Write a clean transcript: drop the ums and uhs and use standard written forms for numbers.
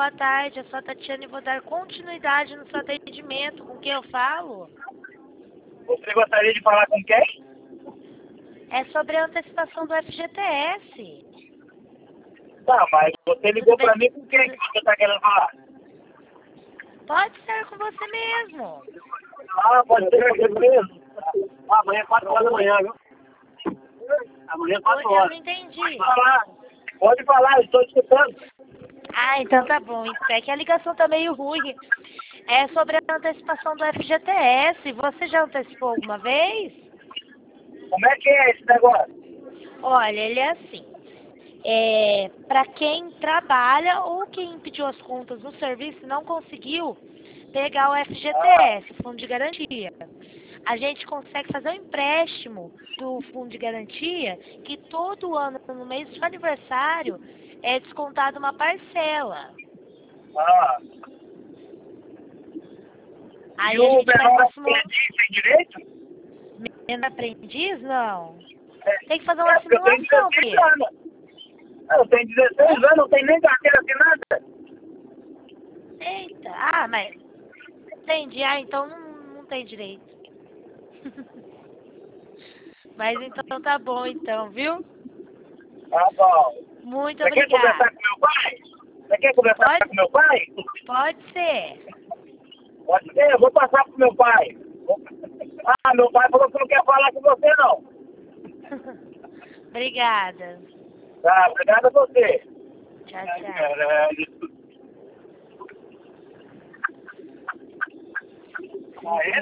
boa tarde. Eu sou a Tatiana e vou dar continuidade no seu atendimento. Com quem eu falo? Você gostaria de falar com quem? É sobre a antecipação do FGTS. Tá, mas você ligou Tudo bem? pra mim com quem que você tá querendo falar? Pode ser com você mesmo. Ah, pode ser com você mesmo. Amanhã é 4 horas da manhã, viu? Amanhã é 4 Eu horas. não entendi. Pode falar. Pode falar, estou escutando. Ah, então tá bom. É que a ligação tá meio ruim. É sobre a antecipação do FGTS. Você já antecipou alguma vez? Como é que é esse negócio? Olha, ele é assim. Para quem trabalha ou quem pediu as contas no serviço e não conseguiu pegar o FGTS, Fundo de Garantia. A gente consegue fazer um empréstimo do Fundo de Garantia que todo ano, no mês do seu aniversário, é descontado uma parcela. Ah. Aí E a o gente faz menor uma aprendiz tem direito? menino aprendiz? Não. É, Tem que fazer uma porque eu tenho simulação, 16 Pedro. anos. Eu tenho 16 anos, não tenho nem carteira assinada. Eita, ah, mas entendi. Ah, então não tem direito. Mas então tá bom então, viu? Tá bom. Muito Você quer conversar obrigada. com meu pai? Você quer conversar Pode, com meu pai? pode ser. Pode ser, eu vou passar pro meu pai. Ah, meu pai falou que não quer falar com você, não. Obrigada. Tá, obrigado a você. Tchau, Ai, tchau. caralho. Ah, é?